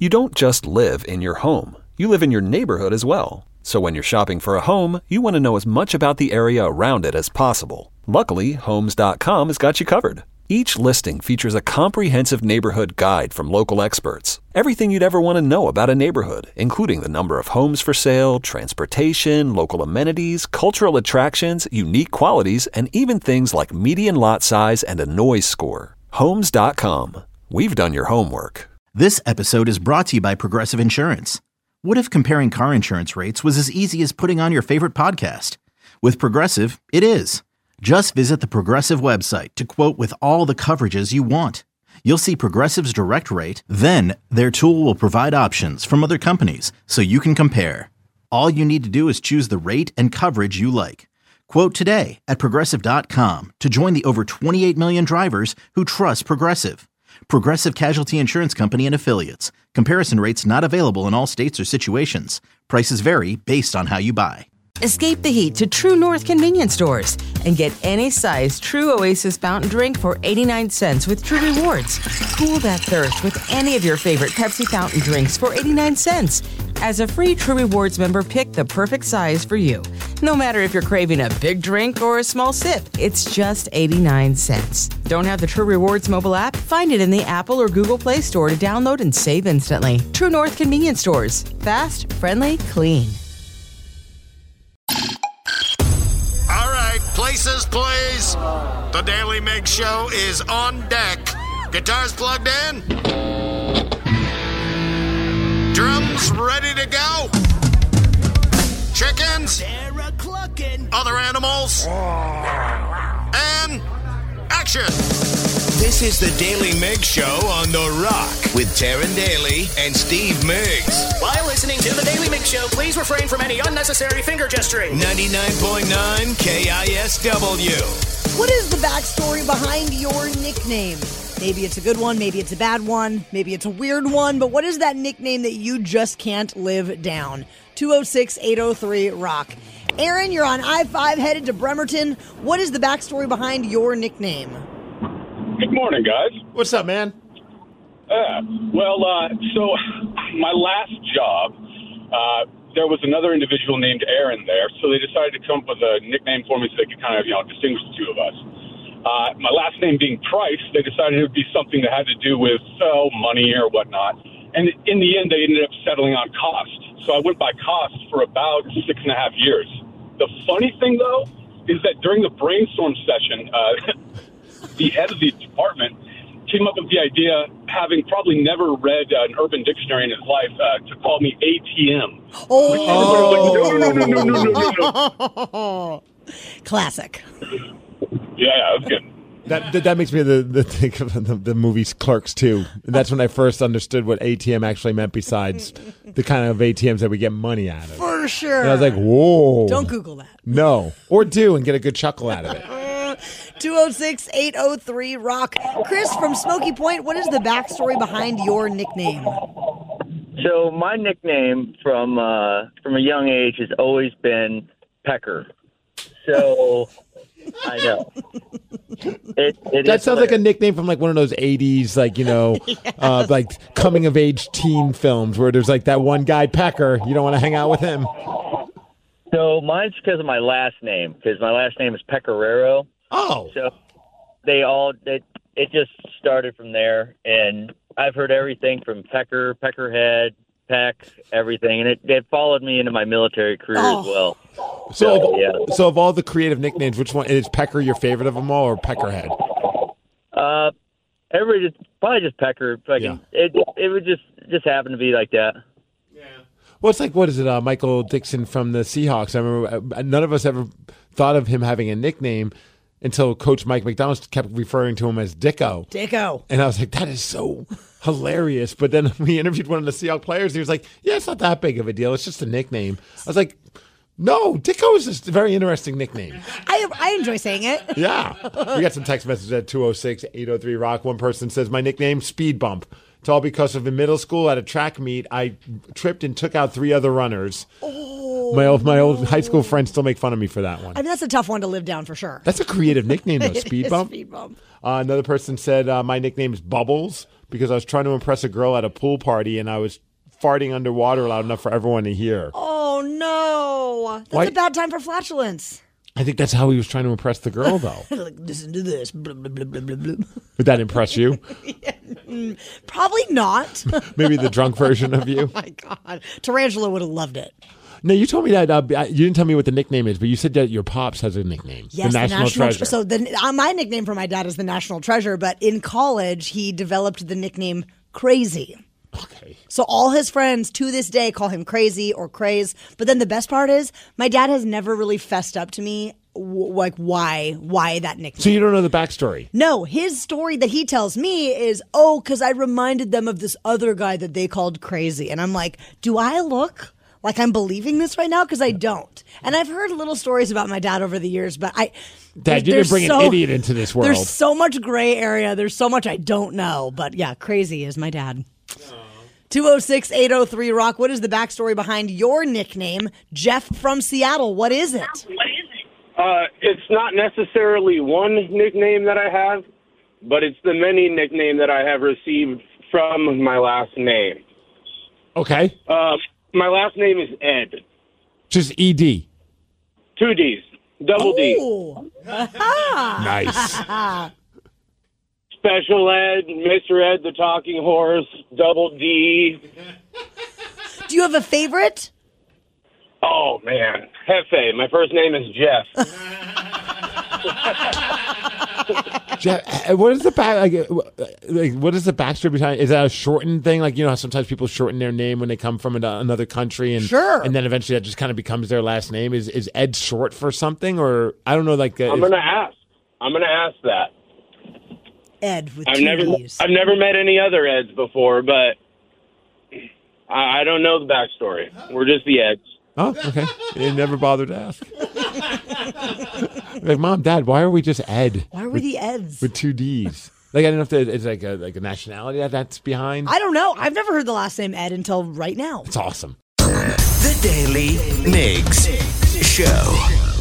You don't just live in your home. You live in your neighborhood as well. So when you're shopping for a home, you want to know as much about the area around it as possible. Luckily, Homes.com has got you covered. Each listing features a comprehensive neighborhood guide from local experts. Everything you'd ever want to know about a neighborhood, including the number of homes for sale, transportation, local amenities, cultural attractions, unique qualities, and even things like median lot size and a noise score. Homes.com. We've done your homework. This episode is brought to you by Progressive Insurance. What if comparing car insurance rates was as easy as putting on your favorite podcast? With Progressive, it is. Just visit the Progressive website to quote with all the coverages you want. You'll see Progressive's direct rate, then their tool will provide options from other companies so you can compare. All you need to do is choose the rate and coverage you like. Quote today at Progressive.com to join the over 28 million drivers who trust Progressive. Progressive Casualty Insurance Company and Affiliates. Comparison rates not available in all states or situations. Prices vary based on how you buy. Escape the heat to True North convenience stores and get any size True Oasis fountain drink for 89 cents with True Rewards. Cool that thirst with any of your favorite Pepsi fountain drinks for 89 cents. As a free True Rewards member, pick the perfect size for you. No matter if you're craving a big drink or a small sip, it's just 89 cents. Don't have the True Rewards mobile app? Find it in the Apple or Google Play Store to download and save instantly. True North convenience stores. Fast, friendly, clean. Places, please. The Daily Mig Show is on deck. Guitars plugged in. Drums ready to go. Chickens. Other animals. And action. This is the Daily Mig Show on The Rock with Taryn Daly and Steve Miggs. While listening to the Daily Mig Show, please refrain from any unnecessary finger gesturing. 99.9 KISW. What is the backstory behind your nickname? Maybe it's a good one, maybe it's a bad one, maybe it's a weird one, but what is that nickname that you just can't live down? 206-803-ROCK. Aaron, you're on I-5 headed to Bremerton. What is the backstory behind your nickname? Good morning, guys. What's up, man? So my last job, there was another individual named Aaron there, so they decided to come up with a nickname for me so they could kind of, distinguish the two of us. My last name being Price, they decided it would be something that had to do with, money or whatnot. And in the end, they ended up settling on Cost. So I went by Cost for about 6.5 years. The funny thing, though, is that during the brainstorm session, the head of the department came up with the idea, having probably never read an Urban Dictionary in his life, to call me ATM. No. Classic. Yeah, that was good. That makes me think of the movies Clerks 2. And that's when I first understood what ATM actually meant besides the kind of ATMs that we get money out of. For sure. And I was like, whoa. Don't Google that. No. Or do and get a good chuckle out of it. 206-803-ROCK. Chris from Smoky Point, what is the backstory behind your nickname? So my nickname from a young age has always been Pecker. So I know. That sounds like a nickname from like one of those 80s, like coming of age teen films where there's like that one guy, Pecker. You don't want to hang out with him. So mine's because of my last name, because my last name is Pecoraro. Oh. So it just started from there, and I've heard everything from Pecker, Peckerhead, Peck, everything, and it followed me into my military career as well. So of all the creative nicknames, which one is Pecker your favorite of them all, or Peckerhead? Everybody probably just Pecker. Yeah. It would just happen to be like that. Yeah. Well, it's like, what is it, Michael Dixon from the Seahawks? I remember none of us ever thought of him having a nickname until Coach Mike McDonald kept referring to him as Dicko. Dicko. And I was like, that is so hilarious. But then we interviewed one of the Seahawks players. He was like, yeah, it's not that big of a deal. It's just a nickname. I was like, no, Dicko is just a very interesting nickname. I enjoy saying it. Yeah. We got some text messages at 206-803-ROCK. One person says, my nickname, Speed Bump. It's all because of in middle school at a track meet, I tripped and took out 3 other runners. Oh, my old high school friends still make fun of me for that one. I mean, that's a tough one to live down for sure. That's a creative nickname, though, Speed Bump. Speed Bump. Another person said, my nickname is Bubbles because I was trying to impress a girl at a pool party, and I was farting underwater loud enough for everyone to hear. Oh, no. That's Why- a bad time for flatulence. I think that's how he was trying to impress the girl, though. Like, listen to this. Blah, blah, blah, blah, blah, blah. Would that impress you? Probably not. Maybe the drunk version of you? Oh, my God. Tarantula would have loved it. No, you told me that, you didn't tell me what the nickname is, but you said that your pops has a nickname. Yes, the National Treasure. So my nickname for my dad is the National Treasure, but in college, he developed the nickname Crazy. Okay. So all his friends to this day call him Crazy or Craze. But then the best part is my dad has never really fessed up to me like why that nickname. So you don't know the backstory? No, his story that he tells me is, because I reminded them of this other guy that they called Crazy. And I'm like, do I look like I'm believing this right now? Because I don't. And I've heard little stories about my dad over the years, but Dad, you didn't bring an idiot into this world. There's so much gray area. There's so much I don't know. But yeah, Crazy is my dad. 206-803-ROCK. What is the backstory behind your nickname? Jeff from Seattle. What is it? It's not necessarily one nickname that I have, but it's the many nickname that I have received from my last name. Okay. My last name is Ed. Just ED. 2 Ds. Double D. Ooh. Nice. Special Ed, Mr. Ed the Talking Horse, Double D. Do you have a favorite? Oh, man. Hefe. My first name is Jeff. Jeff, what is the what is the backstory behind? Is that a shortened thing? Like, you know how sometimes people shorten their name when they come from another country, and Sure. and then eventually that just kind of becomes their last name. Is Ed short for something, or I don't know? Like, I'm gonna ask that. Ed with I've 2 never Ds. met any other Eds before, but I don't know the backstory. We're just the Eds. Oh, okay. You never bothered to ask. Like, Mom, Dad, why are we just Ed? Why are we the Eds? With 2 Ds? Like, I don't know if it's like a nationality that's behind. I don't know. I've never heard the last name Ed until right now. It's awesome. The Daily Migs Show.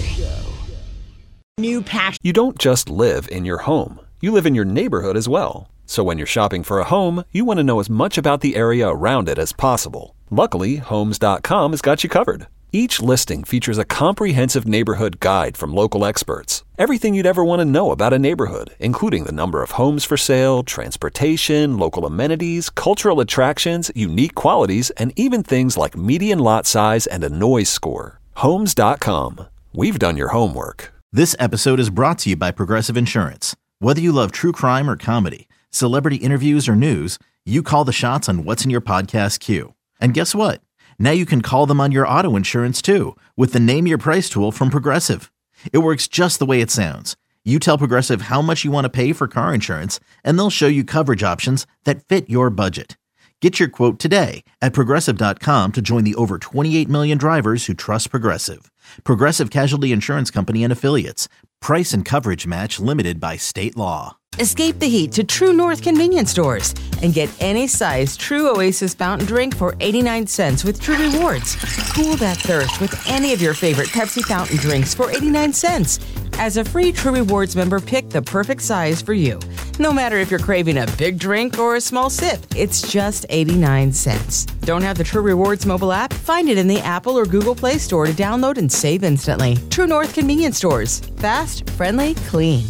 New passion. You don't just live in your home. You live in your neighborhood as well. So when you're shopping for a home, you want to know as much about the area around it as possible. Luckily, Homes.com has got you covered. Each listing features a comprehensive neighborhood guide from local experts. Everything you'd ever want to know about a neighborhood, including the number of homes for sale, transportation, local amenities, cultural attractions, unique qualities, and even things like median lot size and a noise score. Homes.com. We've done your homework. This episode is brought to you by Progressive Insurance. Whether you love true crime or comedy, celebrity interviews or news, you call the shots on what's in your podcast queue. And guess what? Now you can call them on your auto insurance too with the Name Your Price tool from Progressive. It works just the way it sounds. You tell Progressive how much you want to pay for car insurance, and they'll show you coverage options that fit your budget. Get your quote today at Progressive.com to join the over 28 million drivers who trust Progressive. Progressive Casualty Insurance Company and Affiliates. Price and coverage match limited by state law. Escape the heat to True North convenience stores and get any size True Oasis fountain drink for 89 cents with True Rewards. Cool that thirst with any of your favorite Pepsi fountain drinks for 89 cents. As a free True Rewards member, pick the perfect size for you. No matter if you're craving a big drink or a small sip, it's just 89 cents. Don't have the True Rewards mobile app? Find it in the Apple or Google Play Store to download and save instantly. True North convenience stores. Fast, friendly, clean.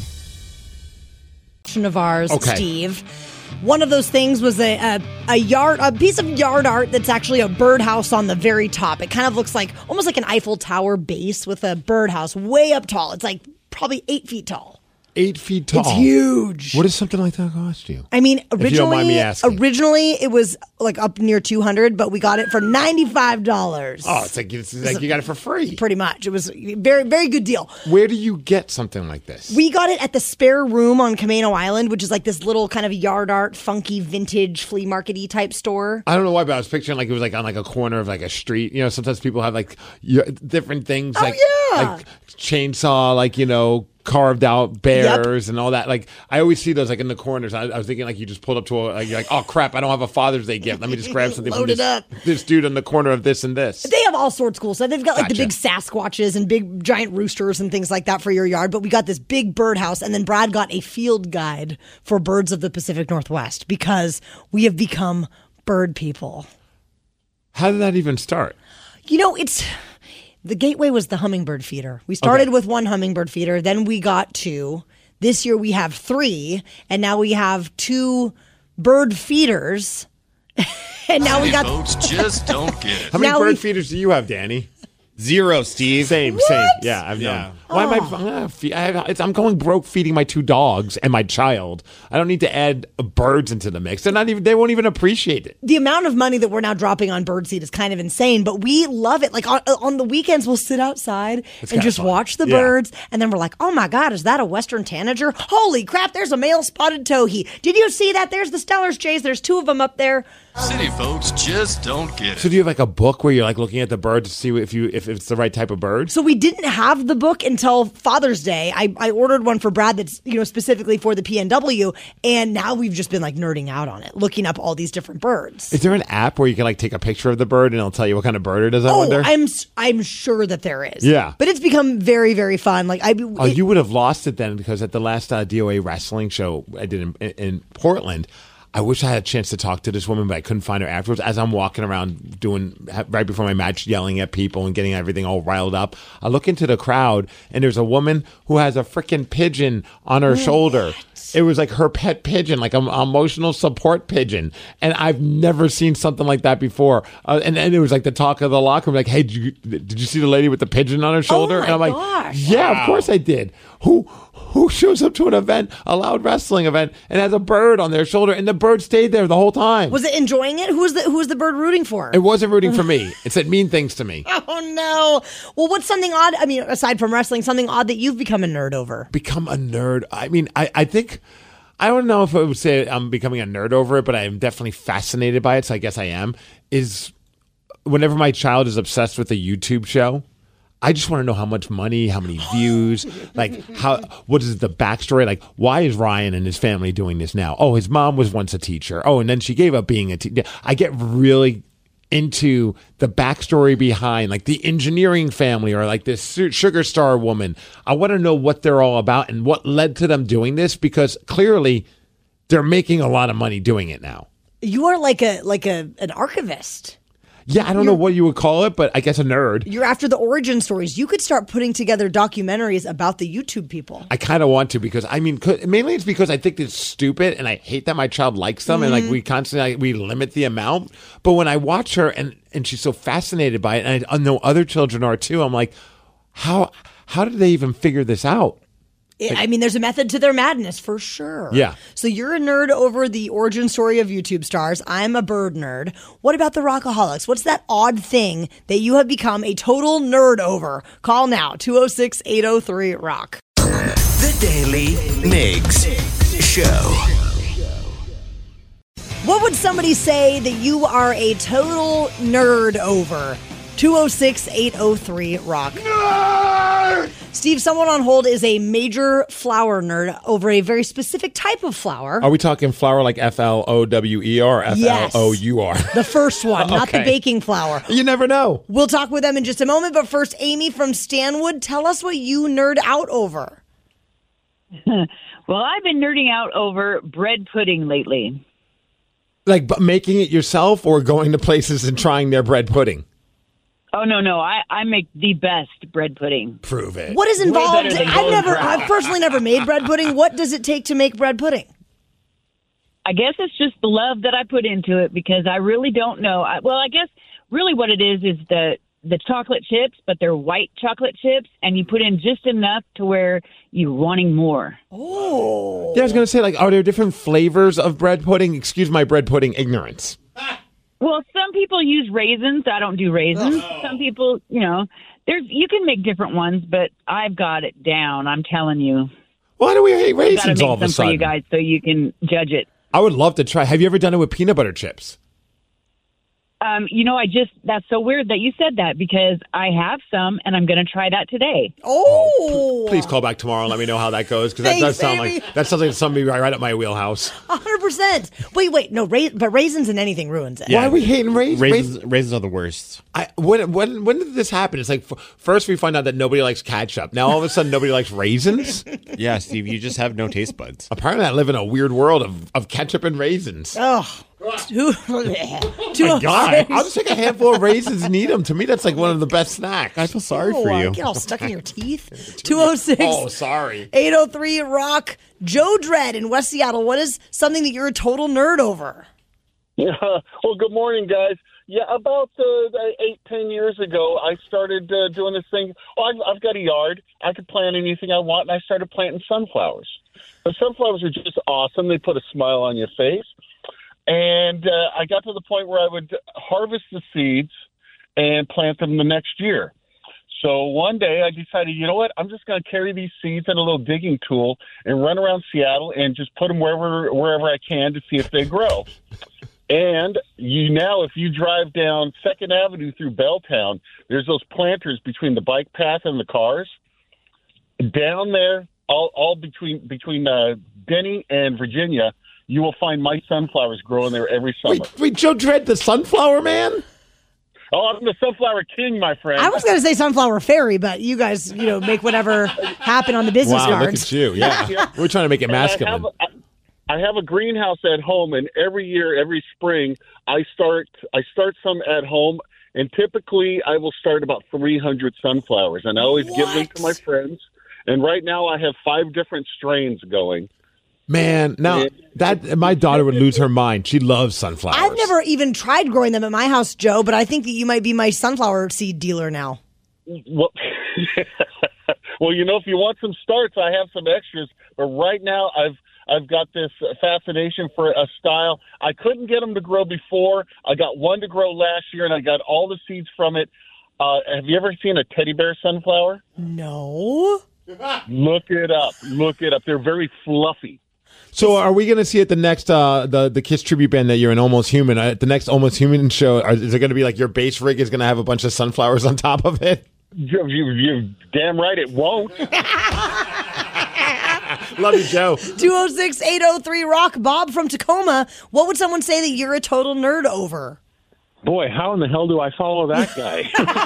Of ours, Okay. Steve. One of those things was a piece of yard art that's actually a birdhouse on the very top. It kind of looks like almost like an Eiffel Tower base with a birdhouse way up tall. It's like probably 8 feet tall. 8 feet tall. It's huge. What does something like that cost you? I mean, If you don't mind me asking. originally it was like up near 200, but we got it for $95. Oh, it's like you got it for free. Pretty much. It was a very, very good deal. Where do you get something like this? We got it at the Spare Room on Camano Island, which is like this little kind of yard art, funky, vintage, flea market-y type store. I don't know why, but I was picturing like it was like on like a corner of like a street. You know, sometimes people have like different things like yeah. like chainsaw, like, you know, carved out bears and all that. Like I always see those like in the corners. I was thinking like you just pulled up to you're like, oh crap, I don't have a Father's Day gift. Let me just grab something from this dude in the corner of this and this. They have all sorts of cool stuff. They've got like the big Sasquatches and big giant roosters and things like that for your yard. But we got this big birdhouse, and then Brad got a field guide for birds of the Pacific Northwest because we have become bird people. How did that even start? The gateway was the hummingbird feeder. We started with one hummingbird feeder, then we got 2. This year we have 3, and now we have 2 bird feeders. And now we got folks just don't get it. How many bird feeders do you have, Danny? 0, Steve. Same. Yeah, I've known. Why am I'm going broke feeding my 2 dogs and my child. I don't need to add birds into the mix. They won't even appreciate it. The amount of money that we're now dropping on birdseed is kind of insane, but we love it. Like on the weekends, we'll sit outside and just watch the birds, and then we're like, oh my God, is that a Western tanager? Holy crap, there's a male spotted towhee. Did you see that? There's the Stellar's jays. There's 2 of them up there. City folks just don't get it. So do you have like a book where you're like looking at the birds to see if it's the right type of bird? So we didn't have the book until Father's Day. I ordered one for Brad that's specifically for the PNW, and now we've just been like nerding out on it, looking up all these different birds. Is there an app where you can like take a picture of the bird and it'll tell you what kind of bird it is? I wonder. I'm sure that there is. Yeah, but it's become very, very fun. Like you would have lost it then, because at the last DOA wrestling show I did in Portland, I wish I had a chance to talk to this woman, but I couldn't find her afterwards. As I'm walking around right before my match, yelling at people and getting everything all riled up, I look into the crowd, and there's a woman who has a freaking pigeon on her shoulder. It was like her pet pigeon, like an emotional support pigeon. And I've never seen something like that before. And it was like the talk of the locker room, like, hey, did you see the lady with the pigeon on her shoulder? Oh, and I'm like, gosh. Yeah, of course I did. Who shows up to an event, a loud wrestling event, and has a bird on their shoulder, and the bird stayed there the whole time? Was it enjoying it? Who was the bird rooting for? It wasn't rooting for me. It said mean things to me. Oh, no. Well, what's something odd, aside from wrestling, something odd that you've become a nerd over? Become a nerd? I mean, I think... I don't know if I would say I'm becoming a nerd over it, but I'm definitely fascinated by it, so I guess I am, is whenever my child is obsessed with a YouTube show, I just want to know how much money, how many views, like what is the backstory? Like, why is Ryan and his family doing this now? Oh, his mom was once a teacher. Oh, and then she gave up being a teacher. I get really into the backstory behind like the engineering family or like this sugar star woman. I want to know what they're all about and what led to them doing this, because clearly they're making a lot of money doing it now. You are like an archivist. Yeah, I don't know what you would call it, but I guess a nerd. You're after the origin stories. You could start putting together documentaries about the YouTube people. I kind of want to, because mainly it's because I think it's stupid and I hate that my child likes them, and like we constantly we limit the amount. But when I watch her and she's so fascinated by it, and I know other children are too, I'm like, how did they even figure this out? There's a method to their madness for sure. Yeah. So you're a nerd over the origin story of YouTube stars. I'm a bird nerd. What about the Rockaholics? What's that odd thing that you have become a total nerd over? Call now, 206-803-ROCK. The Daily Migs Show. What would somebody say that you are a total nerd over? 206-803-ROCK. Nerd! Steve, someone on hold is a major flower nerd over a very specific type of flower. Are we talking flower like FLOWER or FLOUR? Yes. The first one, not the baking flower. You never know. We'll talk with them in just a moment, but first, Amy from Stanwood, tell us what you nerd out over. Well, I've been nerding out over bread pudding lately. Like making it yourself or going to places and trying their bread pudding? Oh, no. I make the best bread pudding. Prove it. What is involved? I've personally never made bread pudding. What does it take to make bread pudding? I guess it's just the love that I put into it, because I really don't know. I guess really what it is the chocolate chips, but they're white chocolate chips, and you put in just enough to where you're wanting more. Oh. Yeah, I was going to say, like, are there different flavors of bread pudding? Excuse my bread pudding ignorance. Well, some people use raisins. I don't do raisins. Oh. Some people, you can make different ones, but I've got it down. I'm telling you. Why do we hate raisins all of a sudden? For you guys, so you guys, so you can judge it. I would love to try. Have you ever done it with peanut butter chips? That's so weird that you said that because I have some and I'm going to try that today. Oh. Please call back tomorrow and let me know how that goes because that does sound like that's something that's somebody right up my wheelhouse. 100%. Wait, no, but raisins in anything ruins it. Why are we hating raisins? Raisins are the worst. When did this happen? It's like first we find out that nobody likes ketchup. Now all of a sudden nobody likes raisins? Yeah, Steve, you just have no taste buds. Apparently I live in a weird world of ketchup and raisins. Oh. My God, I'll just take a handful of raisins and eat them. To me, that's like one of the best snacks. I feel sorry for you. Get all stuck in your teeth. 206. Oh, sorry. 803 Rock. Joe Dredd in West Seattle. What is something that you're a total nerd over? Yeah. Well, good morning, guys. Yeah, about 8-10 years ago, I started doing this thing. I've got a yard. I could plant anything I want, and I started planting sunflowers. The sunflowers are just awesome. They put a smile on your face. And I got to the point where I would harvest the seeds and plant them the next year. So one day I decided, you know what, I'm just going to carry these seeds in a little digging tool and run around Seattle and just put them wherever I can to see if they grow. And if you drive down 2nd Avenue through Belltown, there's those planters between the bike path and the cars. Down there, all between Denny and Virginia, you will find my sunflowers growing there every summer. Wait, Joe Dredd, the sunflower man? Oh, I'm the sunflower king, my friend. I was going to say sunflower fairy, but you guys, make whatever happen on the business cards. Wow, look at you. Yeah. We're trying to make it masculine. I have a greenhouse at home, and every year, every spring, I start some at home, and typically I will start about 300 sunflowers, and I always give them to my friends. And right now I have 5 different strains going. Man, now that my daughter would lose her mind. She loves sunflowers. I've never even tried growing them at my house, Joe, but I think that you might be my sunflower seed dealer now. Well, if you want some starts, I have some extras. But right now, I've got this fascination for a style. I couldn't get them to grow before. I got one to grow last year, and I got all the seeds from it. Have you ever seen a teddy bear sunflower? No. Look it up. They're very fluffy. So are we going to see at the next the Kiss tribute band that you're an Almost Human? At the next Almost Human show, is it going to be like your bass rig is going to have a bunch of sunflowers on top of it? You're damn right it won't. Love you, Joe. 206-803 Rock. Bob from Tacoma. What would someone say that you're a total nerd over? Boy, how in the hell do I follow that guy?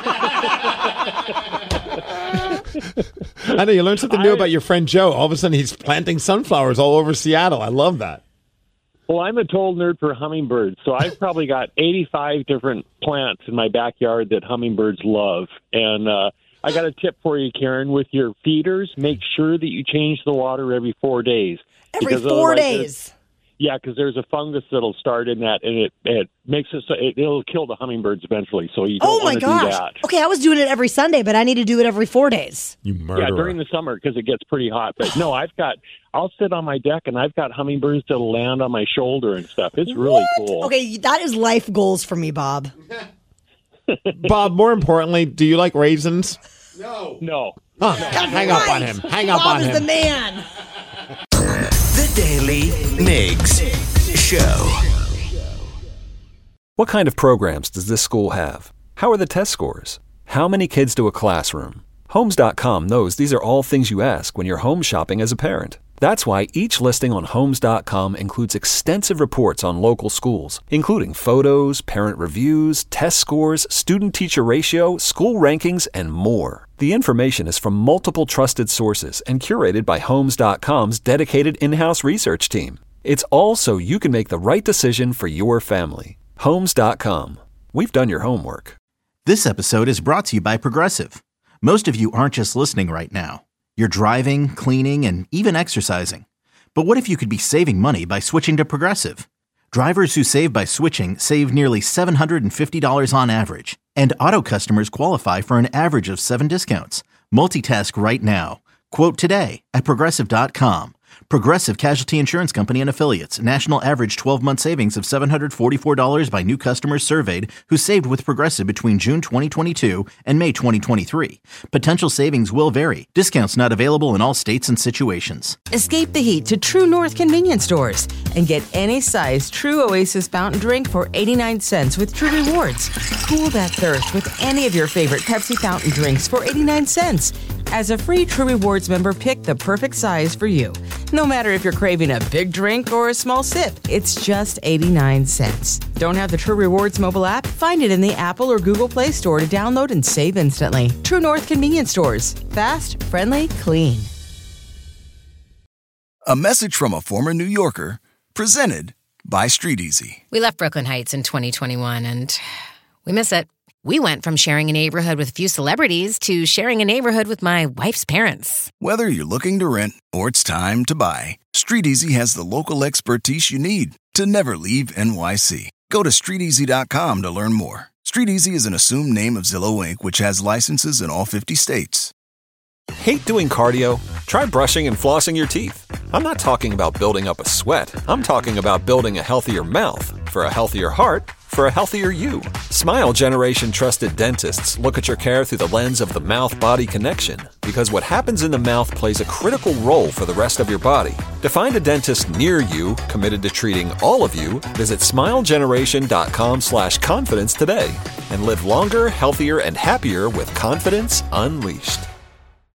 I know, you learned something new about your friend Joe. All of a sudden, he's planting sunflowers all over Seattle. I love that. Well, I'm a total nerd for hummingbirds, so I've probably got 85 different plants in my backyard that hummingbirds love. And I got a tip for you, Karen. With your feeders, make sure that you change the water every 4 days. Every 4 days? Yeah, because there's a fungus that'll start in that, and it makes it so it'll kill the hummingbirds eventually. So you don't want to do that. Okay, I was doing it every Sunday, but I need to do it every 4 days. You murderer. Yeah, during the summer because it gets pretty hot. But no, I'll sit on my deck and I've got hummingbirds that'll land on my shoulder and stuff. It's really cool. Okay, that is life goals for me, Bob. Bob, more importantly, do you like raisins? No. Oh, hang up on him. Hang up on him. Bob is the man. The Daily Migs Show. What kind of programs does this school have? How are the test scores? How many kids do a classroom? Homes.com knows these are all things you ask when you're home shopping as a parent. That's why each listing on Homes.com includes extensive reports on local schools, including photos, parent reviews, test scores, student-teacher ratio, school rankings, and more. The information is from multiple trusted sources and curated by Homes.com's dedicated in-house research team. It's all so you can make the right decision for your family. Homes.com. We've done your homework. This episode is brought to you by Progressive. Most of you aren't just listening right now. You're driving, cleaning, and even exercising. But what if you could be saving money by switching to Progressive? Drivers who save by switching save nearly $750 on average. And auto customers qualify for an average of 7 discounts. Multitask right now. Quote today at Progressive.com. Progressive Casualty Insurance Company and Affiliates. National average 12-month savings of $744 by new customers surveyed who saved with Progressive between June 2022 and May 2023. Potential savings will vary. Discounts not available in all states and situations. Escape the heat to True North convenience stores and get any size True Oasis fountain drink for 89 cents with True Rewards. Cool that thirst with any of your favorite Pepsi fountain drinks for 89 cents. As a free True Rewards member, pick the perfect size for you. No matter if you're craving a big drink or a small sip, it's just 89 cents. Don't have the True Rewards mobile app? Find it in the Apple or Google Play Store to download and save instantly. True North convenience stores. Fast, friendly, clean. A message from a former New Yorker, presented by Street Easy. We left Brooklyn Heights in 2021 and we miss it. We went from sharing a neighborhood with a few celebrities to sharing a neighborhood with my wife's parents. Whether you're looking to rent or it's time to buy, Street Easy has the local expertise you need to never leave NYC. Go to StreetEasy.com to learn more. Street Easy is an assumed name of Zillow Inc., which has licenses in all 50 states. Hate doing cardio? Try brushing and flossing your teeth. I'm not talking about building up a sweat. I'm talking about building a healthier mouth for a healthier heart for a healthier you. Smile Generation trusted dentists look at your care through the lens of the mouth-body connection, because what happens in the mouth plays a critical role for the rest of your body. To find a dentist near you committed to treating all of you, visit smilegeneration.com/confidence today and live longer, healthier, and happier with confidence unleashed.